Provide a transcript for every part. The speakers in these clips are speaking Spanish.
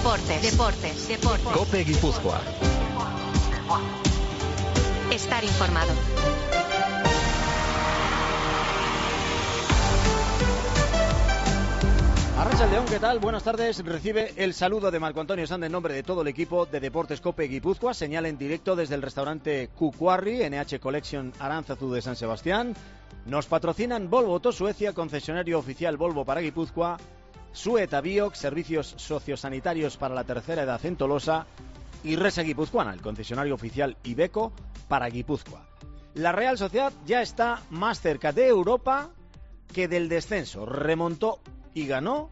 Deportes. COPE Guipúzcoa. Estar informado. Arrachaldeón, ¿qué tal? Buenas tardes. Recibe el saludo de Marco Antonio Sande en nombre de todo el equipo de Deportes COPE Guipúzcoa. Señal en directo desde el restaurante Kukuarri, NH Collection Aránzazu de San Sebastián. Nos patrocinan Volvo Auto Suecia, concesionario oficial Volvo para Guipúzcoa, Sueta Bioc, servicios sociosanitarios para la tercera edad en Tolosa, y Resa Guipuzcoana, el concesionario oficial Iveco para Guipúzcoa. La Real Sociedad ya está más cerca de Europa que del descenso. Remontó y ganó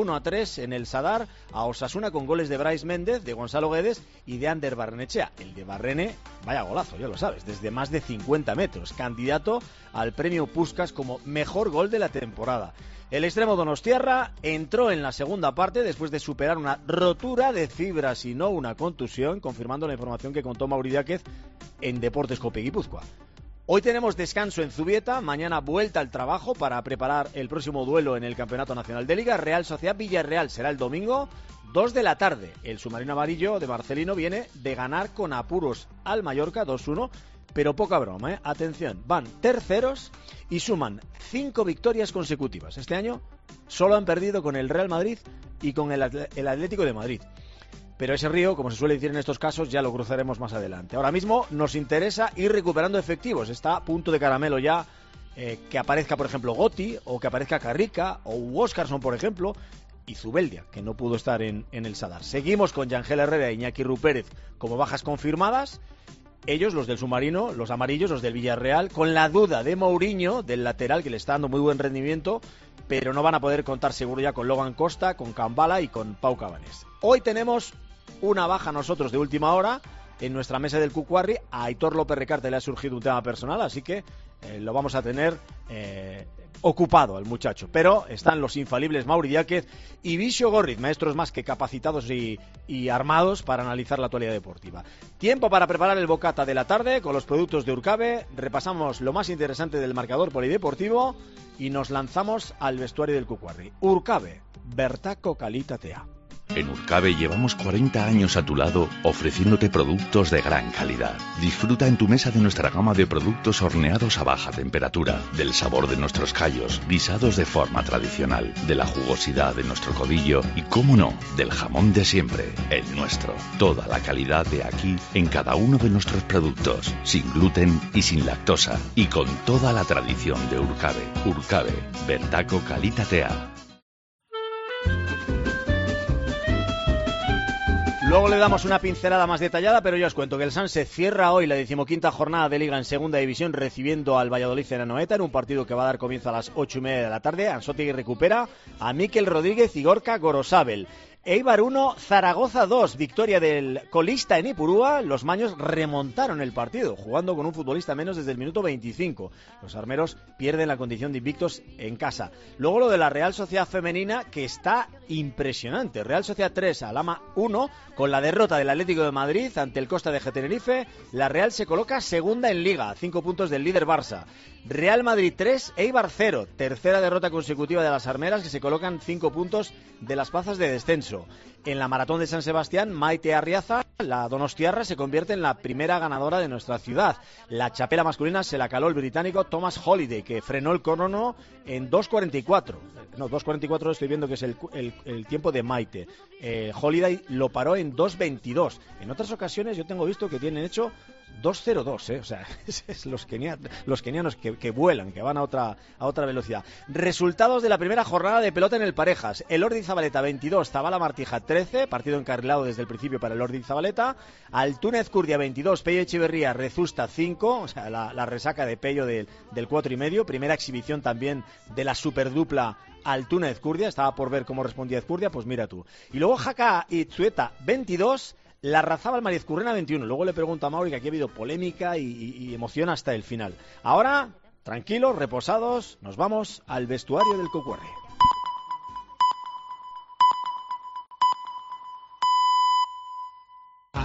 1-3 en el Sadar a Osasuna con goles de Brais Méndez, de Gonzalo Guedes y de Ander Barrenechea. El de Barrene, vaya golazo, ya lo sabes, desde más de 50 metros, candidato al premio Puskás como mejor gol de la temporada. El extremo donostiarra entró en la segunda parte después de superar una rotura de fibras y no una contusión, confirmando la información que contó Mauri Díaz en Deportes COPE Guipúzcoa. Hoy tenemos descanso en Zubieta, mañana vuelta al trabajo para preparar el próximo duelo en el Campeonato Nacional de Liga. Real Sociedad Villarreal será el domingo, 2 de la tarde. El submarino amarillo de Marcelino viene de ganar con apuros al Mallorca 2-1, pero poca broma, ¿eh? Atención, van terceros y suman 5 victorias consecutivas. Este año solo han perdido con el Real Madrid y con el Atlético de Madrid. Pero ese río, como se suele decir en estos casos, ya lo cruzaremos más adelante. Ahora mismo nos interesa ir recuperando efectivos. Está a punto de caramelo ya que aparezca, por ejemplo, Gotti, o que aparezca Carrica, o Óscarson, por ejemplo, y Zubeldia, que no pudo estar en el Sadar. Seguimos con Yangel Herrera e Iñaki Rupérez como bajas confirmadas. Ellos, los del submarino, los amarillos, los del Villarreal, con la duda de Mourinho, del lateral, que le está dando muy buen rendimiento, pero no van a poder contar seguro ya con Logan Costa, con Cambala y con Pau Cabanés. Hoy tenemos una baja nosotros de última hora en nuestra mesa del Kukuarri. A Aitor López Recarte le ha surgido un tema personal, así que lo vamos a tener ocupado al muchacho. Pero están los infalibles Mauri Díaz y Visio Gorriz, maestros más que capacitados y armados para analizar la actualidad deportiva. Tiempo para preparar el bocata de la tarde con los productos de Urcabe. Repasamos lo más interesante del marcador polideportivo y nos lanzamos al vestuario del Kukuarri. Urcabe, bertako kalitatea. En Urcabe llevamos 40 años a tu lado ofreciéndote productos de gran calidad. Disfruta en tu mesa de nuestra gama de productos horneados a baja temperatura, del sabor de nuestros callos, guisados de forma tradicional, de la jugosidad de nuestro codillo y, cómo no, del jamón de siempre, el nuestro. Toda la calidad de aquí en cada uno de nuestros productos, sin gluten y sin lactosa, y con toda la tradición de Urcabe. Urcabe, bertako kalitatea. Luego le damos una pincelada más detallada, pero ya os cuento que el Sanse cierra hoy la 15ª jornada de Liga en Segunda División recibiendo al Valladolid en Anoeta en un partido que va a dar comienzo a las 8:30 de la tarde. Anzotegui recupera a Mikel Rodríguez y Gorka Gorosabel. Eibar 1, Zaragoza 2, victoria del colista en Ipurúa. Los maños remontaron el partido, jugando con un futbolista menos desde el minuto 25. Los armeros pierden la condición de invictos en casa. Luego lo de la Real Sociedad femenina, que está impresionante. Real Sociedad 3, Alhama 1, con la derrota del Atlético de Madrid ante el Costa de Tenerife. La Real se coloca segunda en Liga, 5 puntos del líder Barça. Real Madrid 3, Eibar 0, tercera derrota consecutiva de las armeras, que se colocan 5 puntos de las plazas de descenso. En la maratón de San Sebastián, Maite Arriaza, la donostiarra, se convierte en la primera ganadora de nuestra ciudad. La chapela masculina se la caló el británico Thomas Holiday, que frenó el crono en 2:44. No, 2:44 estoy viendo que es el tiempo de Maite. Holiday lo paró en 2:22. En otras ocasiones yo tengo visto que tienen hecho 2:02, o sea, es los kenianos que vuelan, que van a otra velocidad. Resultados de la primera jornada de pelota en el Parejas. El Ordi Zabaleta 22, Zabala Martija 13, partido encarrilado desde el principio para el Ordi Zabaleta. Altuna Ezcurdia 22, Pello Echeverría Rezusta 5, o sea, la resaca de Pello del 4,5. Primera exhibición también de la superdupla Altuna Ezcurdia. Estaba por ver cómo respondía Ezcurdia, pues mira tú. Y luego Jaca y Tzueta 22, Larrazábal Mariezcurrena 21. Luego le pregunto a Mauri que aquí ha habido polémica y emoción hasta el final. Ahora, tranquilos, reposados, nos vamos al vestuario del Kukuarri.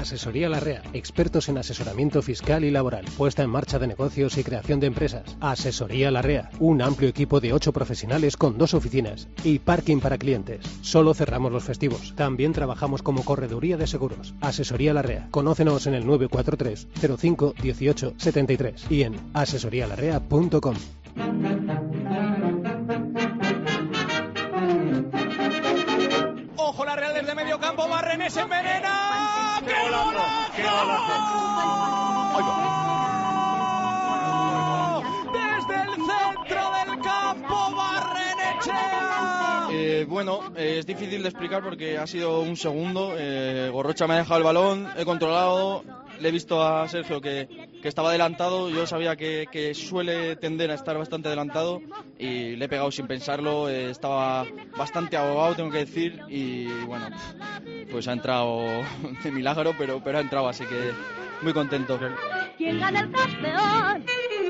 Asesoría Larrea, expertos en asesoramiento fiscal y laboral, puesta en marcha de negocios y creación de empresas. Asesoría Larrea, un amplio equipo de 8 profesionales con 2 oficinas y parking para clientes. Solo cerramos los festivos. También trabajamos como correduría de seguros. Asesoría Larrea. Conócenos en el 943 05 18 73 y en asesorialarrea.com. Ojo, la Real desde medio campo, Barrené se envenena. ¡Qué golazo! ¡Qué golazo! Desde el centro del campo, Barrenechea. Bueno, es difícil de explicar porque ha sido un segundo. Gorrocha me ha dejado el balón, he controlado, le he visto a Sergio que estaba adelantado. Yo sabía que suele tender a estar bastante adelantado y le he pegado sin pensarlo. Estaba bastante ahogado, tengo que decir, y bueno, pues ha entrado de milagro, pero ha entrado, así que muy contento. ¿Quién gana el campeón?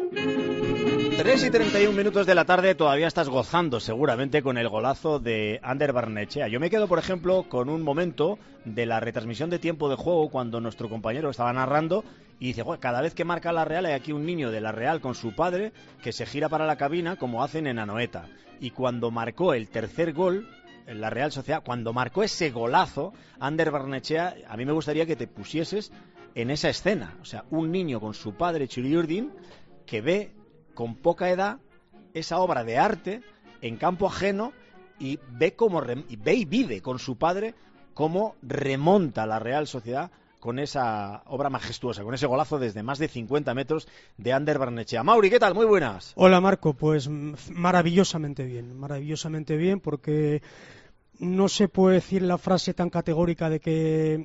3:31 de la tarde, todavía estás gozando seguramente con el golazo de Ander Barrenechea. Yo me quedo, por ejemplo, con un momento de la retransmisión de tiempo de juego cuando nuestro compañero estaba narrando y dice, cada vez que marca la Real hay aquí un niño de la Real con su padre que se gira para la cabina como hacen en Anoeta. Y cuando marcó el tercer gol, en la Real Sociedad, cuando marcó ese golazo, Ander Barrenechea, a mí me gustaría que te pusieses en esa escena. O sea, un niño con su padre, Chiriurdin, que ve con poca edad esa obra de arte en campo ajeno y ve y vive con su padre cómo remonta la Real Sociedad con esa obra majestuosa, con ese golazo desde más de 50 metros de Ander Barrenechea. Mauri, ¿qué tal? Muy buenas. Hola, Marco, pues maravillosamente bien, porque no se puede decir la frase tan categórica de que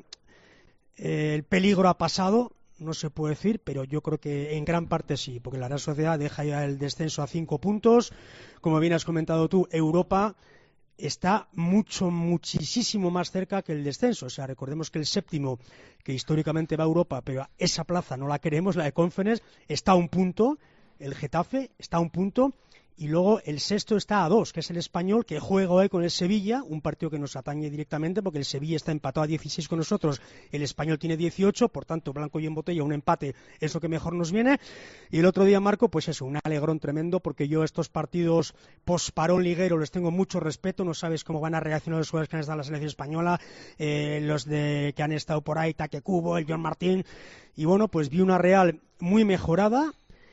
el peligro ha pasado. No se puede decir, pero yo creo que en gran parte sí, porque la Real Sociedad deja ya el descenso a 5 puntos. Como bien has comentado tú, Europa está muchísimo más cerca que el descenso. O sea, recordemos que el séptimo, que históricamente va a Europa, pero esa plaza no la queremos, la de Conference, está a 1 punto, el Getafe está a 1 punto, y luego el sexto está a 2, que es el Español, que juega hoy con el Sevilla, un partido que nos atañe directamente porque el Sevilla está empatado a 16 con nosotros, el Español tiene 18, por tanto, blanco y en botella, un empate es lo que mejor nos viene. Y el otro día, Marco, pues eso, un alegrón tremendo, porque yo estos partidos post-parón liguero les tengo mucho respeto, no sabes cómo van a reaccionar los jugadores que han estado en la selección española, los que han estado por ahí, Taque Cubo, el John Martín, y bueno, pues vi una Real muy mejorada.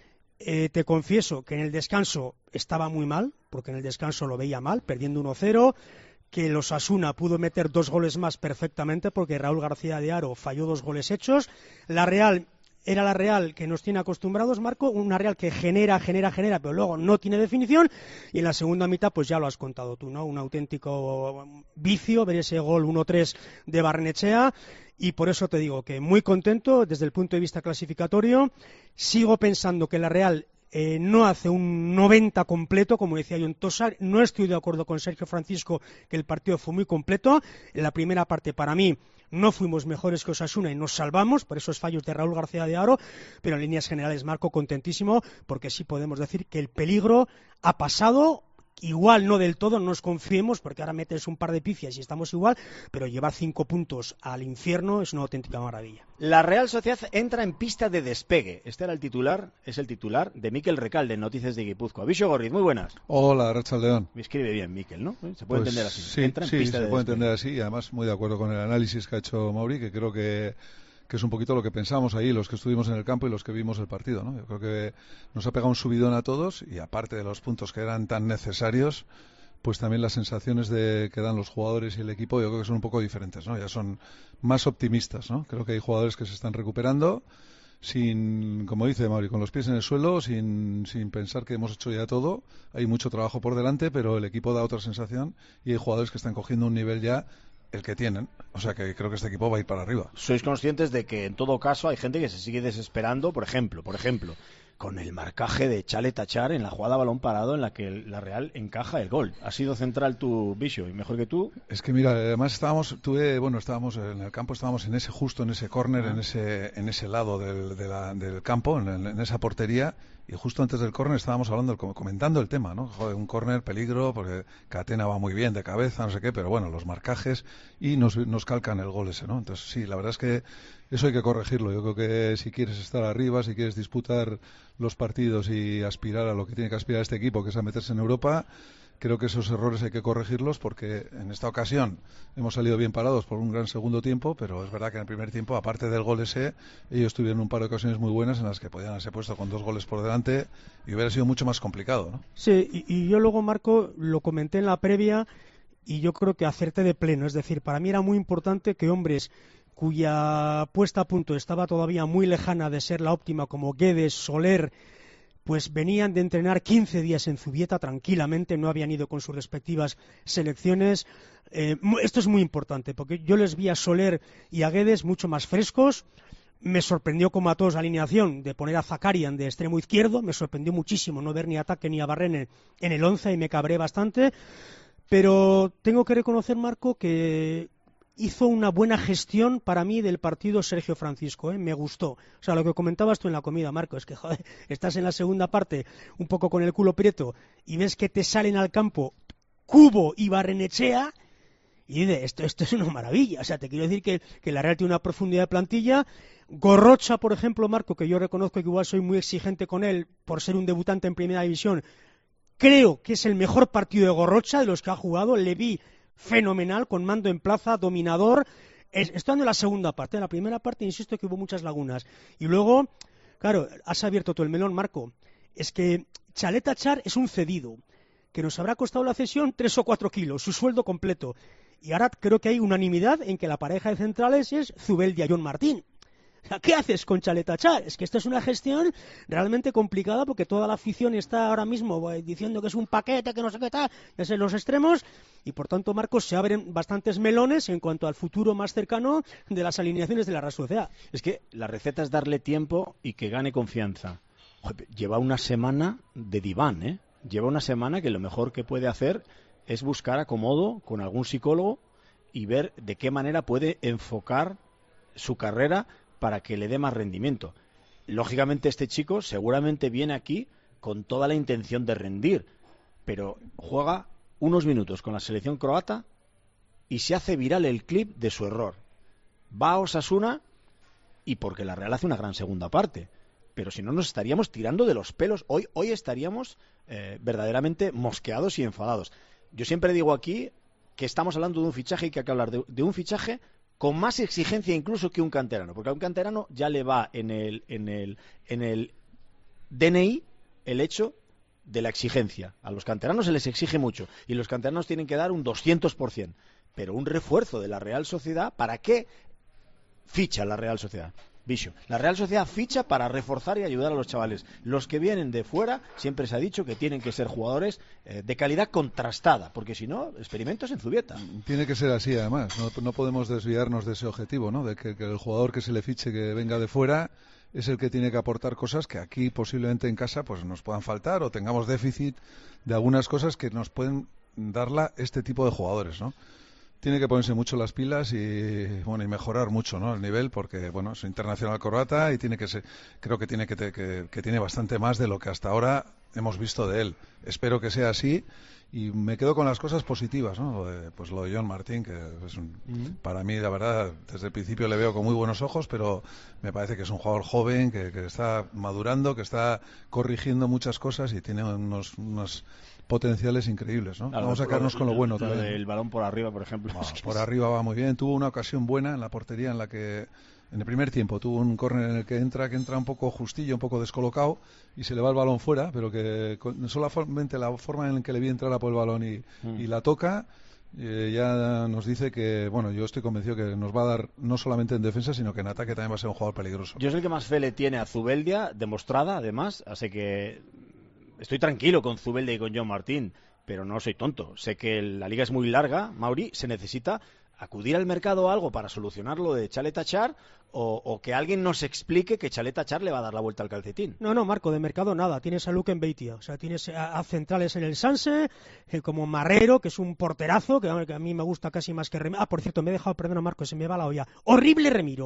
Te confieso que en el descanso estaba muy mal, porque en el descanso lo veía mal, perdiendo 1-0, que el Osasuna pudo meter 2 goles más perfectamente, porque Raúl García de Haro falló 2 goles hechos. La Real era la Real que nos tiene acostumbrados, Marco, una Real que genera, pero luego no tiene definición, y en la segunda mitad, pues ya lo has contado tú, ¿no? Un auténtico vicio ver ese gol 1-3 de Barrenechea, y por eso te digo que muy contento desde el punto de vista clasificatorio. Sigo pensando que la Real no hace un 90 completo, como decía John Tosar. No estoy de acuerdo con Sergio Francisco que el partido fue muy completo. En la primera parte, para mí, no fuimos mejores que Osasuna y nos salvamos por esos fallos de Raúl García de Haro, pero en líneas generales, Marco, contentísimo, porque sí podemos decir que el peligro ha pasado. Igual no del todo, no nos confiemos, porque ahora metes un par de pifias y estamos igual, pero llevar 5 puntos al infierno es una auténtica maravilla. La Real Sociedad entra en pista de despegue. Este era el titular, es el titular de Mikel Recalde en Noticias de Guipúzcoa. Bicho Gorriz, muy buenas. Hola, Arratsaldeon. Me escribe bien Mikel, ¿no? Se puede entender así. Sí, entra en pista de se puede despegue. entender así, y además muy de acuerdo con el análisis que ha hecho Mauri, que creo que es un poquito lo que pensamos ahí, los que estuvimos en el campo y los que vimos el partido, ¿no? Yo creo que nos ha pegado un subidón a todos, y aparte de los puntos que eran tan necesarios, pues también las sensaciones que dan los jugadores y el equipo, yo creo que son un poco diferentes, ¿no? Ya son más optimistas, ¿no? Creo que hay jugadores que se están recuperando sin, como dice Mauri, con los pies en el suelo, sin pensar que hemos hecho ya todo. Hay mucho trabajo por delante, pero el equipo da otra sensación, y hay jugadores que están cogiendo un nivel ya el que tienen, o sea que creo que este equipo va a ir para arriba. ¿Sois conscientes de que en todo caso hay gente que se sigue desesperando, por ejemplo, con el marcaje de Chale Tachar en la jugada a balón parado en la que la Real encaja el gol? ¿Ha sido central tu Bicho y mejor que tú? Es que mira, además estábamos en el campo, estábamos justo en ese córner, en ese lado del campo, en esa portería, Y justo antes del córner estábamos hablando, comentando el tema, ¿no? Joder, un córner, peligro, porque Catena va muy bien de cabeza, no sé qué, pero bueno, los marcajes y nos calcan el gol ese, ¿no? Entonces sí, la verdad es que eso hay que corregirlo. Yo creo que si quieres estar arriba, si quieres disputar los partidos y aspirar a lo que tiene que aspirar este equipo, que es a meterse en Europa, creo que esos errores hay que corregirlos, porque en esta ocasión hemos salido bien parados por un gran segundo tiempo, pero es verdad que en el primer tiempo, aparte del gol ese, ellos tuvieron un par de ocasiones muy buenas en las que podían haberse puesto con 2 goles por delante y hubiera sido mucho más complicado, ¿no? Sí, y yo luego, Marco, lo comenté en la previa y yo creo que acerté de pleno. Es decir, para mí era muy importante que hombres cuya puesta a punto estaba todavía muy lejana de ser la óptima, como Guedes, Soler, pues venían de entrenar 15 días en Zubieta tranquilamente, no habían ido con sus respectivas selecciones. Esto es muy importante, porque yo les vi a Soler y a Guedes mucho más frescos. Me sorprendió, como a todos, la alineación de poner a Zakarian de extremo izquierdo. Me sorprendió muchísimo no ver ni a Taque ni a Barrene en el 11 y me cabré bastante. Pero tengo que reconocer, Marco, que hizo una buena gestión para mí del partido Sergio Francisco, me gustó. O sea, lo que comentabas tú en la comida, Marco, es que, joder, estás en la segunda parte un poco con el culo prieto y ves que te salen al campo Cubo y Barrenechea y dices, esto es una maravilla. O sea, te quiero decir que la Real tiene una profundidad de plantilla. Gorrocha, por ejemplo, Marco, que yo reconozco que igual soy muy exigente con él por ser un debutante en Primera División, creo que es el mejor partido de Gorrocha de los que ha jugado. Le vi fenomenal, con mando en plaza, dominador, estando en la segunda parte. En la primera parte, insisto, que hubo muchas lagunas. Y luego, claro, has abierto todo el melón, Marco. Es que Chaleta Char es un cedido, que nos habrá costado la cesión 3 o 4 kilos, su sueldo completo. Y ahora creo que hay unanimidad en que la pareja de centrales es Zubeldia y John Martín. ¿Qué haces con Chaleta Char? Es que esta es una gestión realmente complicada, porque toda la afición está ahora mismo diciendo que es un paquete, que no sé qué tal, es en los extremos, y por tanto, Marcos, se abren bastantes melones en cuanto al futuro más cercano de las alineaciones de la Real Sociedad. Es que la receta es darle tiempo y que gane confianza. Joder, lleva una semana de diván, ¿eh? Lleva una semana que lo mejor que puede hacer es buscar acomodo con algún psicólogo y ver de qué manera puede enfocar su carrera para que le dé más rendimiento. Lógicamente este chico seguramente viene aquí con toda la intención de rendir, pero juega unos minutos con la selección croata y se hace viral el clip de su error. Va a Osasuna y porque la Real hace una gran segunda parte, pero si no nos estaríamos tirando de los pelos. Hoy estaríamos verdaderamente mosqueados y enfadados. Yo siempre digo aquí que estamos hablando de un fichaje y que hay que hablar de un fichaje con más exigencia incluso que un canterano, porque a un canterano ya le va en el DNI el hecho de la exigencia. A los canteranos se les exige mucho y los canteranos tienen que dar un 200%, pero un refuerzo de la Real Sociedad, ¿para qué ficha la Real Sociedad? Bicho, la Real Sociedad ficha para reforzar y ayudar a los chavales. Los que vienen de fuera, siempre se ha dicho que tienen que ser jugadores de calidad contrastada, porque si no, experimentos en Zubieta. Tiene que ser así, además. No podemos desviarnos de ese objetivo, ¿no? De que el jugador que se le fiche, que venga de fuera, es el que tiene que aportar cosas que aquí posiblemente en casa pues nos puedan faltar, o tengamos déficit de algunas cosas que nos pueden darla este tipo de jugadores, ¿no? Tiene que ponerse mucho las pilas y mejorar mucho, ¿no? El nivel, porque bueno, es internacional croata y tiene que ser, creo que tiene bastante más de lo que hasta ahora hemos visto de él. Espero que sea así y me quedo con las cosas positivas, ¿no? Lo de John Martín, que es para mí, la verdad, desde el principio le veo con muy buenos ojos, pero me parece que es un jugador joven, que está madurando, que está corrigiendo muchas cosas y tiene unos potenciales increíbles, ¿no? Vamos a quedarnos con lo bueno también. El balón por arriba, por ejemplo. Por arriba va muy bien. Tuvo una ocasión buena en la portería en la que en el primer tiempo tuvo un córner en el que entra un poco justillo, un poco descolocado y se le va el balón fuera, pero que solamente la forma en que le vi entrar a por el balón y la toca, ya nos dice que, bueno, yo estoy convencido que nos va a dar no solamente en defensa, sino que en ataque también va a ser un jugador peligroso. Yo soy el que más fe le tiene a Zubeldia, demostrada además, así que estoy tranquilo con Zubeldia y con John Martín, pero no soy tonto. Sé que la liga es muy larga, Mauri, se necesita acudir al mercado a algo para solucionar lo de Chaleta Char o que alguien nos explique que Chaleta Char le va a dar la vuelta al calcetín. No, Marco, de mercado nada. Tienes a Luke Beitia, o sea, tienes a centrales en el Sanse, como Marrero, que es un porterazo, que a mí me gusta casi más que Remiro. Por cierto, me he dejado, perdona Marco, se me va la olla. Horrible Remiro. O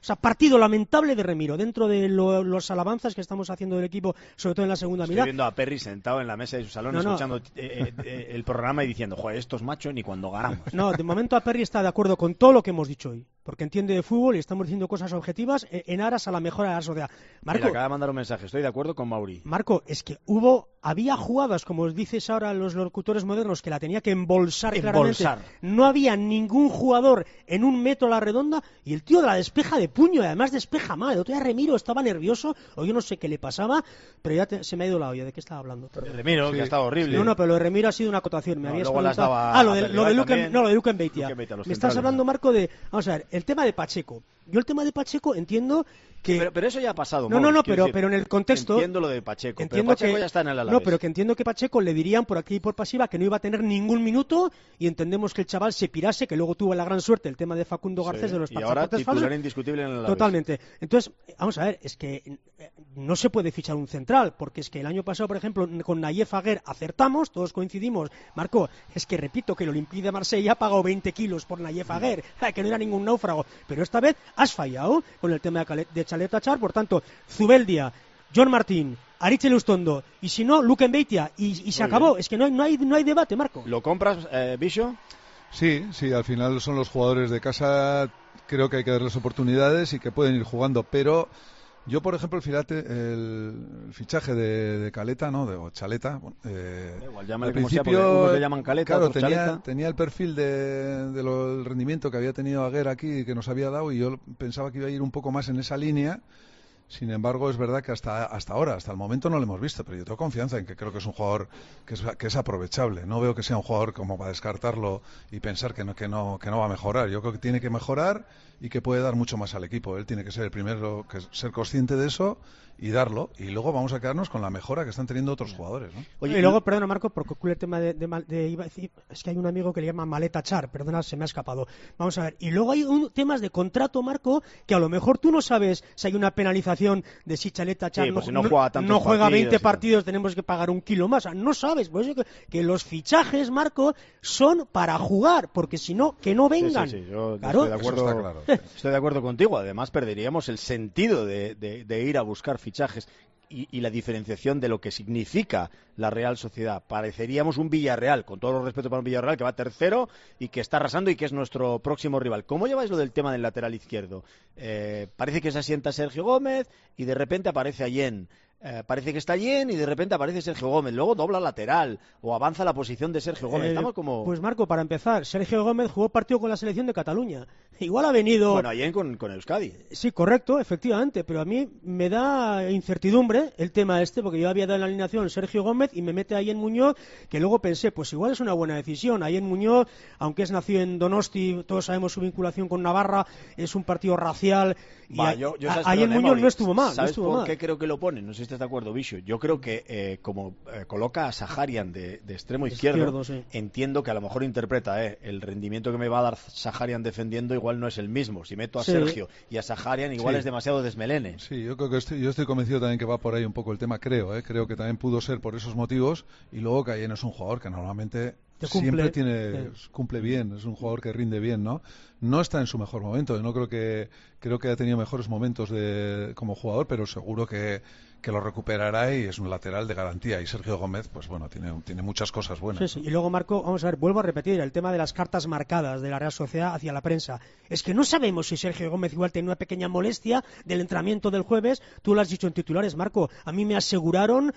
O sea, partido lamentable de Remiro, dentro de los alabanzas que estamos haciendo del equipo, sobre todo en la segunda mitad. Estoy viendo a Perry sentado en la mesa de su salón escuchando el programa y diciendo, joder, estos machos ni cuando ganamos. No, de momento a Perry está de acuerdo con todo lo que hemos dicho hoy, porque entiende de fútbol y estamos diciendo cosas objetivas en aras a la mejora de la sociedad. Marco, mira, acaba de mandar un mensaje, estoy de acuerdo con Mauri. Marco, es que había jugadas, como os dices ahora los locutores modernos, que la tenía que embolsar claramente. No había ningún jugador en 1 metro a la redonda y el tío la despeja de puño, y además despeja mal. El otro día Remiro estaba nervioso, o yo no sé qué le pasaba, pero ya se me ha ido la olla. ¿De qué estaba hablando? Remiro, que ha estado horrible. No, pero lo de Remiro ha sido una acotación. Me habías preguntado. Lo de Luque Beitia. Me estás hablando, Marco, de... Vamos a ver, el tema de Pacheco. Yo el tema de Pacheco entiendo que... Pero eso ya ha pasado. Pero en el contexto... Entiendo lo de Pacheco, pero Pacheco ya está en el Alavés. No, pero que entiendo que Pacheco le dirían por activa y por pasiva que no iba a tener ningún minuto, y entendemos que el chaval se pirase, que luego tuvo la gran suerte el tema de Facundo Garcés de los pasaportes falsos. Y ahora titular indiscutible en el Alavés. Totalmente. Entonces, vamos a ver, es que no se puede fichar un central, porque es que el año pasado, por ejemplo, con Nayef Aguer acertamos, todos coincidimos. Marco, es que repito que el Olympique de Marsella ha pagado 20 kilos por Nayef Aguer, que no era ningún náufrago, pero esta vez has fallado con el tema de Chalet Tachar. Por tanto, Zubeldia, John Martín, Aritz Elustondo, y si no, Luque Beitia, y se acabó. Bien. Es que no hay debate, Marco. ¿Lo compras, Bicho? Sí, al final son los jugadores de casa, creo que hay que darles oportunidades y que pueden ir jugando, pero yo, por ejemplo, el fichaje de Caleta, ¿no? O Chaleta, igual, al principio, unos le llaman Caleta, claro, tenía el perfil del rendimiento que había tenido Aguer aquí, que nos había dado, y yo pensaba que iba a ir un poco más en esa línea. Sin embargo, es verdad que hasta ahora, hasta el momento no lo hemos visto, pero yo tengo confianza en que creo que es un jugador que es aprovechable. No veo que sea un jugador como para descartarlo y pensar que no va a mejorar. Yo creo que tiene que mejorar y que puede dar mucho más al equipo. Él tiene que ser el primero, que ser consciente de eso y darlo, y luego vamos a quedarnos con la mejora que están teniendo otros jugadores, ¿no? Oye, y luego, perdona, Marco, porque ocurre el tema de iba a decir, es que hay un amigo que le llama Maleta Char, perdona, se me ha escapado. Vamos a ver, y luego hay temas de contrato, Marco, que a lo mejor tú no sabes si hay una penalización de si Chaleta Char no juega 20 partidos, tenemos que pagar 1 kilo más, o sea, no sabes, pues que los fichajes, Marco, son para jugar, porque si no, que no vengan. Sí, yo claro, estoy de acuerdo contigo. Además, perderíamos el sentido de ir a buscar fichajes y la diferenciación de lo que significa la Real Sociedad. Pareceríamos un Villarreal, con todo el respeto para un Villarreal que va tercero y que está arrasando y que es nuestro próximo rival. ¿Cómo lleváis lo del tema del lateral izquierdo? Parece que se asienta Sergio Gómez y de repente aparece Allén. Parece que está Allén y de repente aparece Sergio Gómez, luego dobla lateral o avanza la posición de Sergio Gómez. Estamos como... Pues Marco, para empezar, Sergio Gómez jugó partido con la selección de Cataluña. Igual ha venido... Bueno, Allén con Euskadi. Sí, correcto, efectivamente, pero a mí me da incertidumbre el tema porque yo había dado en la alineación Sergio Gómez y me mete Allén Muñoz, que luego pensé, pues igual es una buena decisión. Allén Muñoz, aunque es nacido en Donosti, todos sabemos su vinculación con Navarra, es un partido racial. Allén Muñoz no estuvo mal. ¿Sabes por qué creo que lo ponen? No sé si estás de acuerdo, Bicho. Yo creo que como coloca a Saharian de extremo izquierdo, sí. Entiendo que a lo mejor interpreta el rendimiento que me va a dar Saharian defendiendo igual no es el mismo. Si meto a Sergio y a Saharian igual es demasiado desmelene. Sí, yo creo que estoy convencido también que va por ahí un poco el tema, creo que también pudo ser por esos motivos, y luego que Allén es un jugador que normalmente siempre cumple bien, es un jugador que rinde bien, no está en su mejor momento, creo que ha tenido mejores momentos como jugador, pero seguro que lo recuperará y es un lateral de garantía. Y Sergio Gómez, pues bueno, tiene muchas cosas buenas. Sí. Y luego, Marco, vamos a ver, vuelvo a repetir el tema de las cartas marcadas de la Real Sociedad hacia la prensa. Es que no sabemos si Sergio Gómez igual tiene una pequeña molestia del entrenamiento del jueves. Tú lo has dicho en titulares, Marco. A mí me aseguraron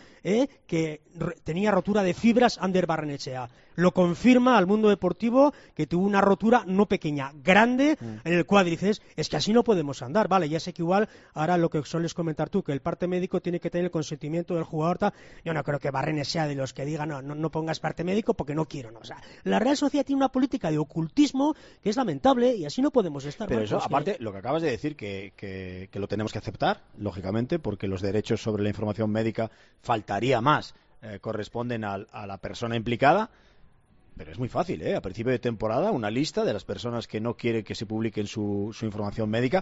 que tenía rotura de fibras Ander Barrenechea. Lo confirma al Mundo Deportivo que tuvo una rotura no pequeña, grande en el cuádriceps. Es que así no podemos andar, vale, ya sé que igual ahora lo que sueles comentar tú, que el parte médico tiene que tener el consentimiento del jugador. Yo no creo que Barrenes sea de los que digan no pongas parte médico porque no quiero, O sea, la Real Sociedad tiene una política de ocultismo que es lamentable y así no podemos estar. Pero eso, aparte, lo que acabas de decir, que lo tenemos que aceptar, lógicamente, porque los derechos sobre la información médica, faltaría más, corresponden a la persona implicada. Pero es muy fácil, a principio de temporada, una lista de las personas que no quieren que se publiquen su información médica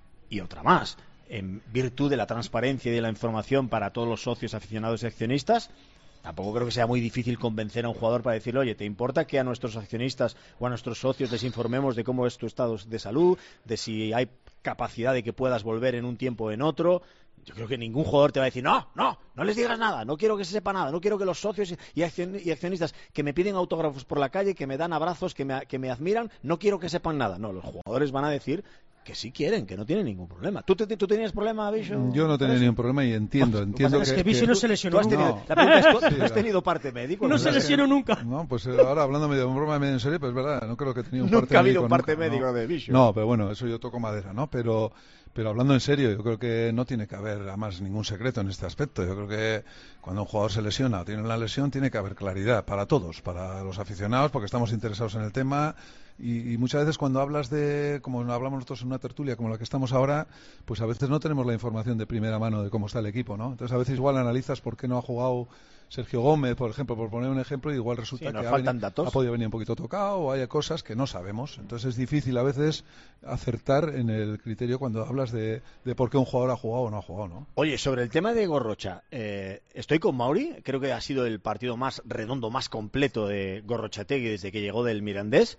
y otra más. En virtud de la transparencia y de la información para todos los socios, aficionados y accionistas, tampoco creo que sea muy difícil convencer a un jugador para decirle, oye, ¿te importa que a nuestros accionistas o a nuestros socios les informemos de cómo es tu estado de salud, de si hay capacidad de que puedas volver en un tiempo o en otro. Yo creo que ningún jugador te va a decir, no les digas nada, no quiero que se sepa nada, no quiero que los socios y accionistas que me piden autógrafos por la calle, que me dan abrazos, que me admiran, no quiero que sepan nada. No, los jugadores van a decir que sí quieren, que no tienen ningún problema. ¿Tú tenías problema, Bicho? Yo no tenía ningún problema y entiendo es que Bicho no se lesionó nunca. La pregunta es, ¿tú has tenido parte médico? No se lesionó nunca. No, pues ahora hablando medio en broma, medio en serio, pues verdad, no creo que tenía un parte médico. Nunca ha habido un parte médico de Bicho. No, pero bueno, eso yo toco madera, ¿no? Pero hablando en serio, yo creo que no tiene que haber además ningún secreto en este aspecto. Yo creo que cuando un jugador se lesiona o tiene una lesión, tiene que haber claridad para todos, para los aficionados, porque estamos interesados en el tema. Y muchas veces cuando hablas de, como hablamos nosotros en una tertulia como la que estamos ahora, pues a veces no tenemos la información de primera mano de cómo está el equipo, ¿no? Entonces a veces igual analizas por qué no ha jugado Sergio Gómez, por ejemplo, por poner un ejemplo, y igual resulta que ha podido venir un poquito tocado o hay cosas que no sabemos. Entonces es difícil a veces acertar en el criterio cuando hablas de por qué un jugador ha jugado o no ha jugado, ¿no? Oye, sobre el tema de Gorrocha, estoy con Mauri, creo que ha sido el partido más redondo, más completo de Gorrochategui desde que llegó del Mirandés.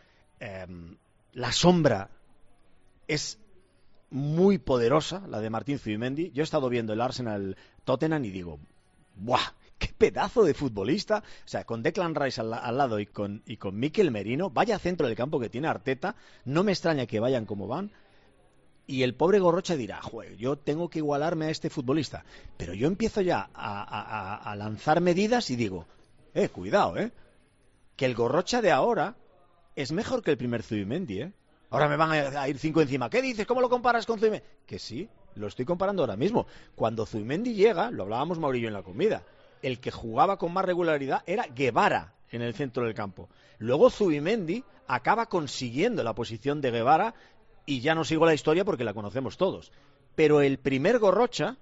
La sombra es muy poderosa, la de Martín Zubimendi. Yo he estado viendo el Arsenal-Tottenham y digo, ¡buah! ¡Qué pedazo de futbolista! O sea, con Declan Rice al lado y con Mikel Merino, vaya centro del campo que tiene Arteta, no me extraña que vayan como van. Y el pobre Gorrocha dirá, joder, yo tengo que igualarme a este futbolista. Pero yo empiezo ya a lanzar medidas y digo, cuidado, que el Gorrocha de ahora es mejor que el primer Zubimendi, Ahora me van a ir 5 encima. ¿Qué dices? ¿Cómo lo comparas con Zubimendi? Que sí, lo estoy comparando ahora mismo. Cuando Zubimendi llega, lo hablábamos Maurillo en la comida, el que jugaba con más regularidad era Guevara en el centro del campo. Luego Zubimendi acaba consiguiendo la posición de Guevara y ya no sigo la historia porque la conocemos todos. Pero el primer Gorrocha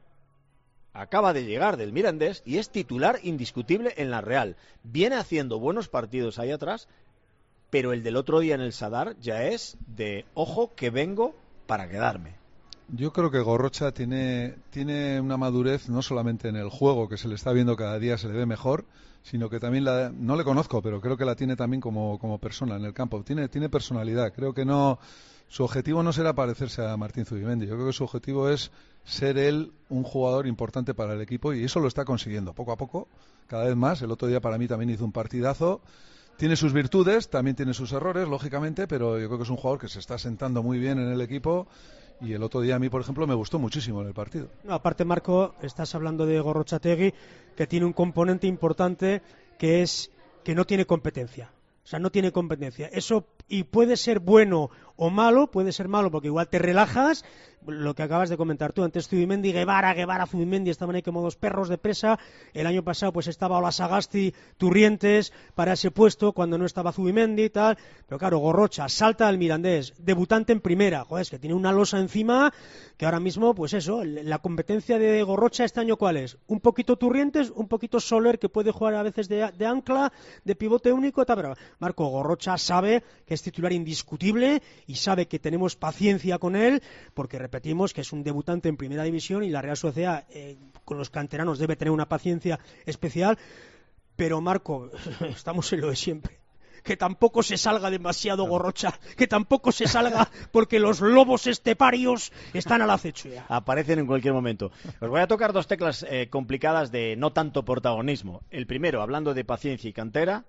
acaba de llegar del Mirandés y es titular indiscutible en la Real. Viene haciendo buenos partidos ahí atrás, pero el del otro día en el Sadar ya es de, ojo, que vengo para quedarme. Yo creo que Gorrocha tiene una madurez no solamente en el juego, que se le está viendo cada día, se le ve mejor, sino que también no le conozco, pero creo que la tiene también como persona en el campo. Tiene personalidad. Creo que su objetivo no será parecerse a Martín Zubimendi. Yo creo que su objetivo es ser él un jugador importante para el equipo y eso lo está consiguiendo poco a poco, cada vez más. El otro día para mí también hizo un partidazo. Tiene sus virtudes, también tiene sus errores, lógicamente, pero yo creo que es un jugador que se está sentando muy bien en el equipo y el otro día a mí, por ejemplo, me gustó muchísimo en el partido. No, aparte, Marco, estás hablando de Gorrochategui, que tiene un componente importante que es que no tiene competencia. O sea, no tiene competencia. Eso, y puede ser bueno o malo, puede ser malo porque igual te relajas, lo que acabas de comentar tú, antes Zubimendi, Guevara, Zubimendi estaban ahí como dos perros de presa. El año pasado pues estaba Olasagasti, Turrientes para ese puesto cuando no estaba Zubimendi y tal, pero claro, Gorrocha salta al Mirandés, debutante en primera, joder, es que tiene una losa encima que ahora mismo, pues eso, la competencia de Gorrocha este año ¿cuál es? Un poquito Turrientes, un poquito Soler, que puede jugar a veces de ancla, de pivote único, tal, pero Marco, Gorrocha sabe que es titular indiscutible y sabe que tenemos paciencia con él, porque repetimos que es un debutante en primera división y la Real Sociedad con los canteranos debe tener una paciencia especial, pero Marco, estamos en lo de siempre, que tampoco se salga demasiado Gorrocha, que tampoco se salga porque los lobos esteparios están al acecho ya. Aparecen en cualquier momento. Os voy a tocar dos teclas complicadas de no tanto protagonismo. El primero, hablando de paciencia y cantera,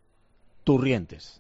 Turrientes,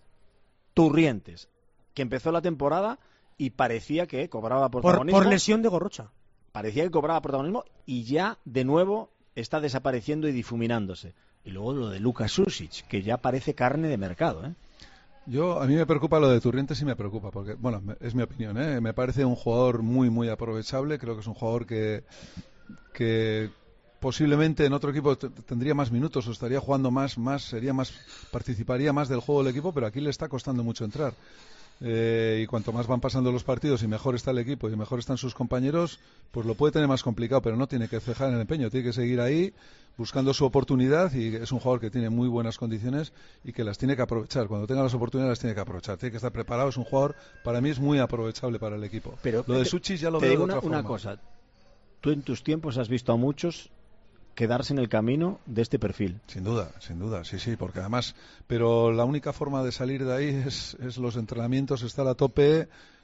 que empezó la temporada y parecía que cobraba protagonismo. Por lesión de Gorrocha. Parecía que cobraba protagonismo y ya de nuevo está desapareciendo y difuminándose. Y luego lo de Luka Sušić, que ya parece carne de mercado, ¿eh? A mí me preocupa lo de Turrientes y me preocupa, porque, bueno, es mi opinión, ¿eh? Me parece un jugador muy, muy aprovechable. Creo que es un jugador que posiblemente en otro equipo tendría más minutos o estaría jugando más, participaría más del juego del equipo, pero aquí le está costando mucho entrar. Y cuanto más van pasando los partidos y mejor está el equipo y mejor están sus compañeros, pues lo puede tener más complicado, pero no tiene que cejar en el empeño, tiene que seguir ahí buscando su oportunidad, y es un jugador que tiene muy buenas condiciones y que las tiene que aprovechar. Cuando tenga las oportunidades las tiene que aprovechar, tiene que estar preparado. Es un jugador, para mí es muy aprovechable para el equipo. Pero lo de Sušić ya lo veo de otra forma. Una cosa, tú en tus tiempos has visto a muchos quedarse en el camino de este perfil. Sin duda, sí, porque además, pero la única forma de salir de ahí es los entrenamientos, estar a tope,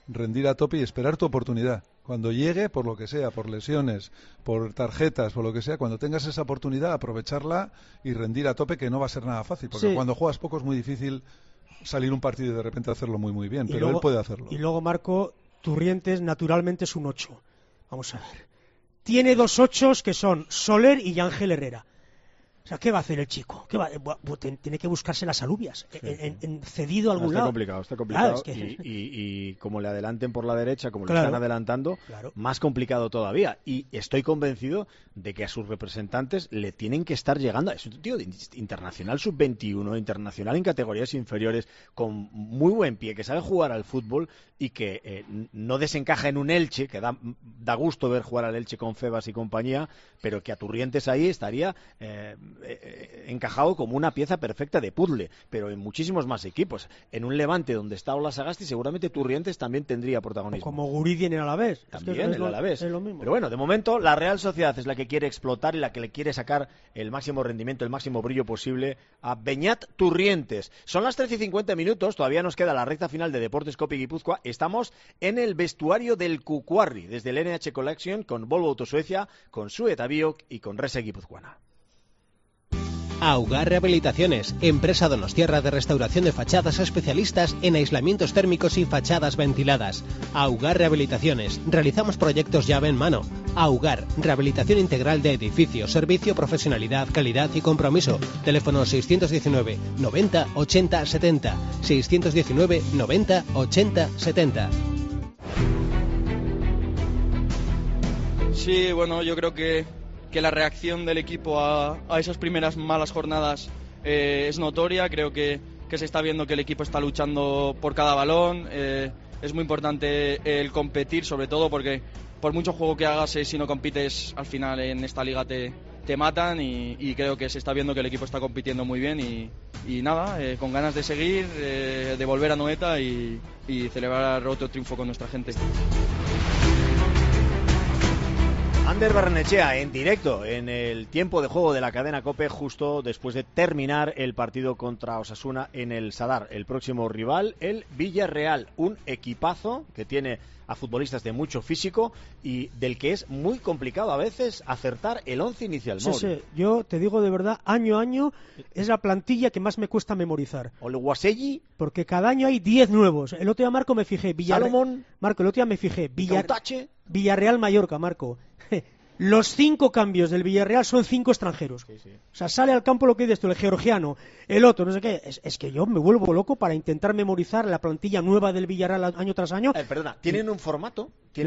rendir a tope y esperar tu oportunidad. Cuando llegue, por lo que sea, por lesiones, por tarjetas, por lo que sea, cuando tengas esa oportunidad, aprovecharla y rendir a tope, que no va a ser nada fácil, porque cuando juegas poco es muy difícil salir un partido y de repente hacerlo muy muy bien, pero luego, él puede hacerlo. Y luego, Marco, Turrientes naturalmente es un 8. Vamos a ver. Tiene 2 8s que son Soler y Ángel Herrera. O sea, ¿qué va a hacer el chico? Tiene que buscarse las alubias, cedido a algún lado. Está complicado. Y como le adelanten por la derecha, como le están adelantando, más complicado todavía. Y estoy convencido de que a sus representantes le tienen que estar llegando. Es un tío internacional sub-21, internacional en categorías inferiores, con muy buen pie, que sabe jugar al fútbol y que no desencaja en un Elche, que da gusto ver jugar al Elche con Febas y compañía, pero que a Turrientes ahí estaría encajado como una pieza perfecta de puzzle, pero en muchísimos más equipos. En un Levante donde está Ola Sagasti, seguramente Turrientes también tendría protagonismo. Como Guridi en el Alavés. También el Alavés. Es lo mismo. Pero bueno, de momento la Real Sociedad es la que quiere explotar y la que le quiere sacar el máximo rendimiento, el máximo brillo posible a Beñat Turrientes. Son las 13:50 minutos, todavía nos queda la recta final de Deportes Cope Guipúzcoa. Estamos en el vestuario del Cucuarri, desde el NH Collection, con Volvo Autosuecia, con Sueta Biok y con Rese Guipuzcoana. Augar Rehabilitaciones, empresa donostiarra de restauración de fachadas, especialistas en aislamientos térmicos y fachadas ventiladas. Augar Rehabilitaciones, realizamos proyectos llave en mano. Augar, rehabilitación integral de edificios, servicio, profesionalidad, calidad y compromiso. Teléfono 619 90 80 70. 619 90 80 70. Sí, bueno, yo creo que la reacción del equipo a esas primeras malas jornadas es notoria. Creo que se está viendo que el equipo está luchando por cada balón. Es muy importante el competir, sobre todo porque por mucho juego que hagas, si no compites, al final en esta liga te matan, y creo que se está viendo que el equipo está compitiendo muy bien y nada, con ganas de seguir, de volver a Noeta y celebrar otro triunfo con nuestra gente. Ander Barrenechea en directo en el tiempo de juego de la cadena COPE, justo después de terminar el partido contra Osasuna en el Sadar. El próximo rival, el Villarreal, un equipazo que tiene a futbolistas de mucho físico y del que es muy complicado a veces acertar el 11 inicial. Sí, yo te digo de verdad, año a año es la plantilla que más me cuesta memorizar. Oleguasegui, porque cada año hay 10 nuevos. El otro día, Marco, me fijé Salomón, Marco, el otro día me fijé Villarreal Mallorca, Marco. Los 5 cambios del Villarreal son 5 extranjeros. Sí. O sea, sale al campo lo que dices tú, el georgiano, el otro, no sé qué. Es que yo me vuelvo loco para intentar memorizar la plantilla nueva del Villarreal año tras año. Perdona, tienen un formato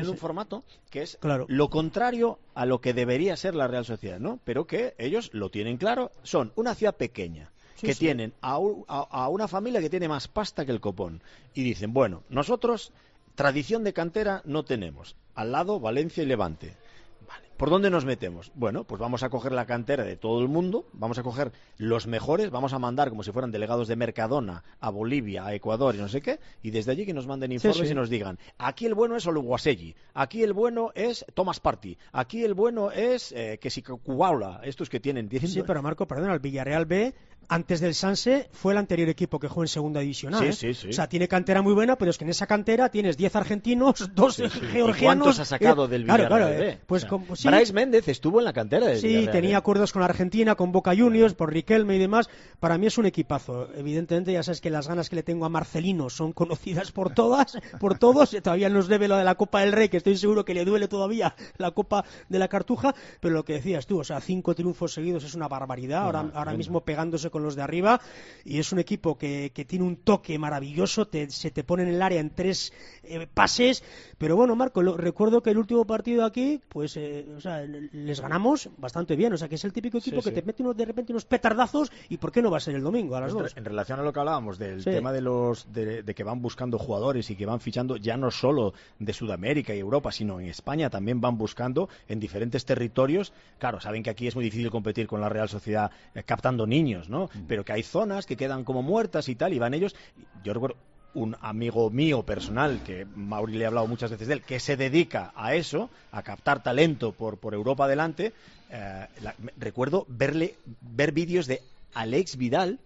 que es lo contrario a lo que debería ser la Real Sociedad, ¿no? Pero que ellos lo tienen claro. Son una ciudad pequeña, que tienen a una familia que tiene más pasta que el copón. Y dicen, bueno, nosotros tradición de cantera no tenemos. Al lado, Valencia y Levante. ¿Por dónde nos metemos? Bueno, pues vamos a coger la cantera de todo el mundo, vamos a coger los mejores, vamos a mandar como si fueran delegados de Mercadona a Bolivia, a Ecuador y no sé qué, y desde allí que nos manden informes y nos digan, aquí el bueno es Oluguasegui, aquí el bueno es Thomas Partey, aquí el bueno es que si Cuaula, estos que tienen 10. Sí, pero Marco, perdona, el Villarreal B, antes del Sanse, fue el anterior equipo que jugó en segunda división. Sí. O sea, tiene cantera muy buena, pero es que en esa cantera tienes 10 argentinos, 2 georgianos. ¿Y cuántos ha sacado del Villarreal B? Pues Brais Méndez estuvo en la cantera del Villarreal. Sí, tenía acuerdos con Argentina, con Boca Juniors, por Riquelme y demás. Para mí es un equipazo. Evidentemente, ya sabes que las ganas que le tengo a Marcelino son conocidas por todos. Todavía nos debe lo de la Copa del Rey, que estoy seguro que le duele todavía la Copa de la Cartuja. Pero lo que decías tú, o sea, 5 triunfos seguidos es una barbaridad. Ahora mismo pegándose con los de arriba. Y es un equipo que tiene un toque maravilloso. Se te pone en el área en 3 pases. Pero bueno, Marco, recuerdo que el último partido aquí, pues, o sea, les ganamos bastante bien. O sea, que es el típico equipo que te mete de repente unos petardazos. ¿Y por qué no va a ser el domingo a las 2? En relación a lo que hablábamos del tema de que van buscando jugadores y que van fichando ya no solo de Sudamérica y Europa, sino en España también van buscando en diferentes territorios. Claro, saben que aquí es muy difícil competir con la Real Sociedad captando niños, ¿no? Pero que hay zonas que quedan como muertas y tal, y van ellos. Yo recuerdo un amigo mío personal, que Mauri le ha hablado muchas veces de él, que se dedica a eso, a captar talento por Europa adelante. Recuerdo ver vídeos de Alex Vidal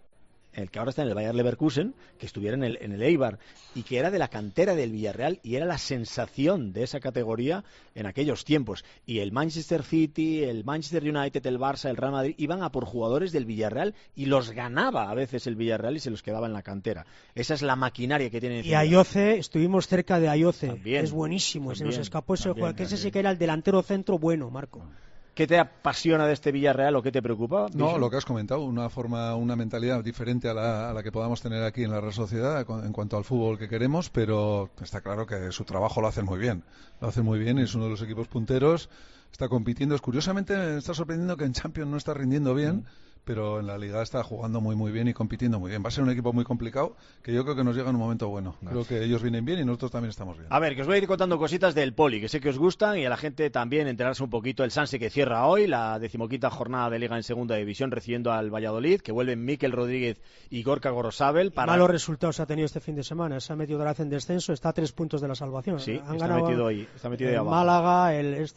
el que ahora está en el Bayer Leverkusen, que estuviera en el Eibar, y que era de la cantera del Villarreal, y era la sensación de esa categoría en aquellos tiempos. Y el Manchester City, el Manchester United, el Barça, el Real Madrid, iban a por jugadores del Villarreal, y los ganaba a veces el Villarreal y se los quedaba en la cantera. Esa es la maquinaria que tiene. Y Ayoce, estuvimos cerca de Ayoce, también, es buenísimo, se nos escapó ese también, jugador, que ese sí que era el delantero centro bueno, Marco. ¿Qué te apasiona de este Villarreal o qué te preocupa? No, lo que has comentado, una mentalidad diferente a la que podamos tener aquí en la Real Sociedad en cuanto al fútbol que queremos, pero está claro que su trabajo lo hacen muy bien. Lo hacen muy bien y es uno de los equipos punteros. Está compitiendo. Curiosamente, me está sorprendiendo que en Champions no está rindiendo bien, pero en la Liga está jugando muy bien y compitiendo muy bien. Va a ser un equipo muy complicado que yo creo que nos llega en un momento bueno. Creo que ellos vienen bien y nosotros también estamos bien. A ver, que os voy a ir contando cositas del Poli, que sé que os gustan, y a la gente también enterarse un poquito. El Sanse, que cierra hoy la 15ª jornada de Liga en Segunda División, recibiendo al Valladolid, que vuelven Mikel Rodríguez y Gorka Gorosabel. Malos resultados ha tenido este fin de semana. Se ha metido otra vez en descenso, está a 3 puntos de la salvación. Sí, han está ganado metido ahí abajo. Málaga,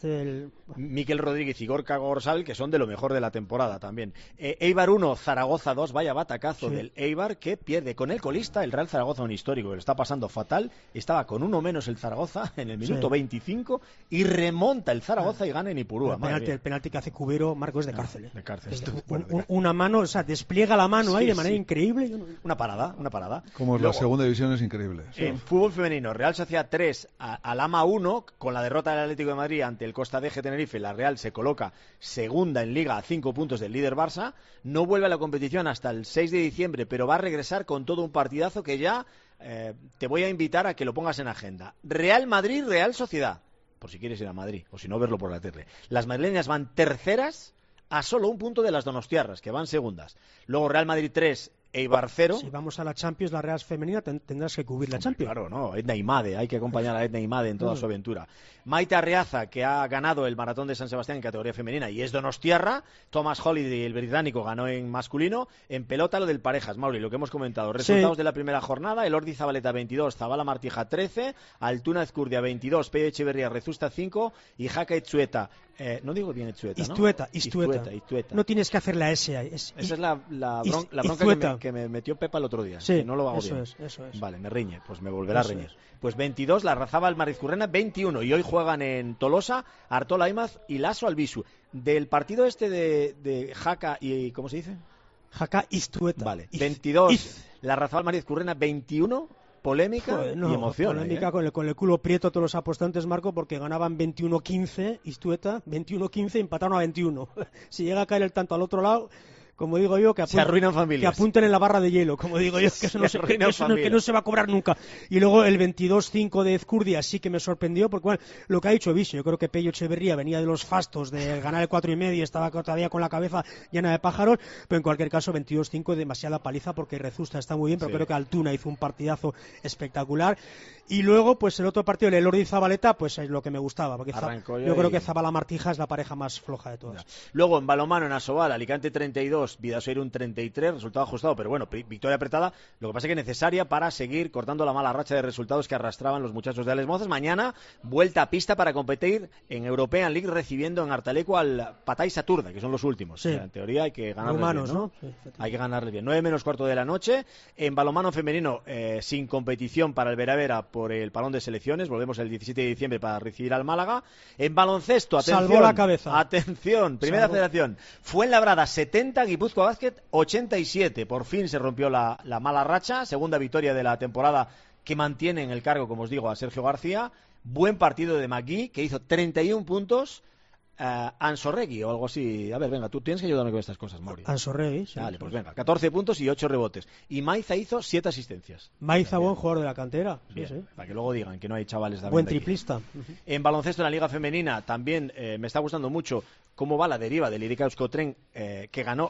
Mikel Rodríguez y Gorka Gorosabel, que son de lo mejor de la temporada también. Eibar 1, Zaragoza 2, vaya batacazo del Eibar, que pierde con el colista, el Real Zaragoza, un histórico que lo está pasando fatal. Estaba con uno menos el Zaragoza en el minuto 25 y remonta el Zaragoza y gana en Ipurúa. El penalti que hace Cubero, Marco, es de cárcel. De cárcel. Una mano, o sea, despliega la mano ahí de manera increíble. Una parada. Como la segunda división es increíble. En fútbol femenino, Real Sociedad 3, Alhama 1, con la derrota del Atlético de Madrid ante el Costa Deje Tenerife, la Real se coloca segunda en Liga a 5 puntos del líder Barça. No vuelve a la competición hasta el 6 de diciembre, pero va a regresar con todo un partidazo que ya te voy a invitar a que lo pongas en agenda. Real Madrid, Real Sociedad, por si quieres ir a Madrid, o si no, verlo por la tele. Las madrileñas van terceras a solo un punto de las donostiarras, que van segundas. Luego Real Madrid 3, Eibar 0. Si vamos a la Champions, la Real femenina, tendrás que cubrir la Champions. Claro, no, Edna Imade, hay que acompañar a Edna Imade en toda su aventura. Maite Arriaza, que ha ganado el Maratón de San Sebastián en categoría femenina y es donostiarra. Thomas Holiday, el británico, ganó en masculino. En pelota, lo del parejas, Mauri, lo que hemos comentado. Resultados de la primera jornada: Elordi Zabaleta 22, Zabala Martija 13, Altuna Ezcurdia 22, Pello Echeverría Rezusta 5 y Jaca Itzueta. No digo bien Itzueta, ¿no? Istueta. No tienes que hacer la S ahí. Esa es la bronca que me metió Pepa el otro día. Sí, que no lo hago eso bien. Eso es. Vale, me riñe, pues me volverá a reñir. Pues 22, la Razabal Marizcurrena 21. Y hoy juegan en Tolosa, Artola Imaz y Lasso Albisu. Del partido este de Jaca y... ¿cómo se dice? Jaca Istueta. Vale, 22, la Razabal Marizcurrena 21... Polémica y emoción. Polémica con el culo prieto todos los apostantes, Marco, porque ganaban 21-15, Istueta, 21-15 y empataron a 21. Si llega a caer el tanto al otro lado, como digo yo, se arruinan familias. Que apunten en la barra de hielo, como digo yo, que eso no se va a cobrar nunca. Y luego el 22-5 de Ezcurdia sí que me sorprendió, porque bueno, lo que ha dicho Viso, yo creo que Pello Echeverría venía de los fastos de ganar el 4,5 y estaba todavía con la cabeza llena de pájaros, pero en cualquier caso 22-5 demasiada paliza, porque Rezusta está muy bien, pero creo que Altuna hizo un partidazo espectacular. Y luego, pues el otro partido, el Elordi Zabaleta, pues es lo que me gustaba, porque yo creo que Zabala Martija es la pareja más floja de todas. Luego en balonmano en Asobal, Alicante 32, Bidasoir 33, resultado ajustado, pero bueno, victoria apretada, lo que pasa es que necesaria para seguir cortando la mala racha de resultados que arrastraban los muchachos de Alex Mozas. Mañana, vuelta a pista para competir en European League, recibiendo en Artaleco al Patay Saturda, que son los últimos. Sí. O sea, en teoría hay que ganarles Humanos, bien, ¿no? Sí, hay que ganarles bien. 9:45 de la noche. En balonmano femenino, sin competición para el Veravera por el parón de selecciones, volvemos el 17 de diciembre para recibir al Málaga. En baloncesto, atención, salvó la cabeza. Atención, primera federación, Fuenlabrada 70, Guipúzcoa Basket 87, por fin se rompió la mala racha, segunda victoria de la temporada que mantiene en el cargo, como os digo, a Sergio García. Buen partido de Magui, que hizo 31 puntos. Ansorregui o algo así. A ver, venga, tú tienes que ayudarme con estas cosas, Mauri. Ansorregui, sí. Vale, pues venga, 14 puntos y 8 rebotes. Y Maiza hizo 7 asistencias. Maiza, buen jugador de la cantera. Bien, sí. Para que luego digan que no hay chavales de buen triplista. En baloncesto en la Liga Femenina también me está gustando mucho cómo va la deriva del Lirica Euskotren, que ganó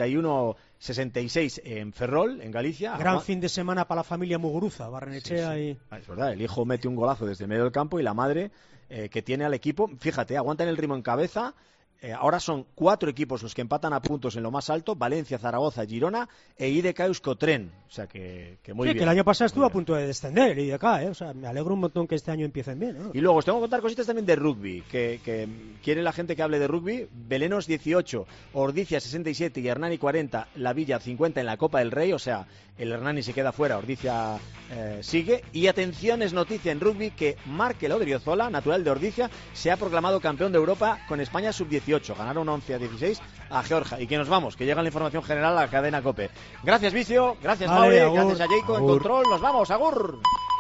71-66 en Ferrol, en Galicia. Gran fin de semana para la familia Muguruza, Barrenechea y... Es verdad, el hijo mete un golazo desde el medio del campo y la madre que tiene al equipo, fíjate, aguantan el ritmo en cabeza. ahora son 4 equipos los que empatan a puntos en lo más alto: Valencia, Zaragoza, Girona e IDK Euskotren. O sea que muy bien. Que el año pasado estuvo a punto de descender el IDK, O sea, me alegro un montón que este año empiecen bien, ¿no? Y luego os tengo que contar cositas también de rugby, que quiere la gente que hable de rugby. Belenos 18, Ordizia 67 y Hernani 40, La Villa 50 en la Copa del Rey. O sea, el Hernani se queda fuera, Ordizia sigue. Y atención, es noticia en rugby que Markel Odriozola, natural de Ordizia, se ha proclamado campeón de Europa con España sub-18. Ganaron 11-16 a Georgia. Y que nos vamos, que llega la información general a la cadena COPE. Gracias, Vicio. Gracias, Mauri. Gracias a Jacob en control. Nos vamos. Agur.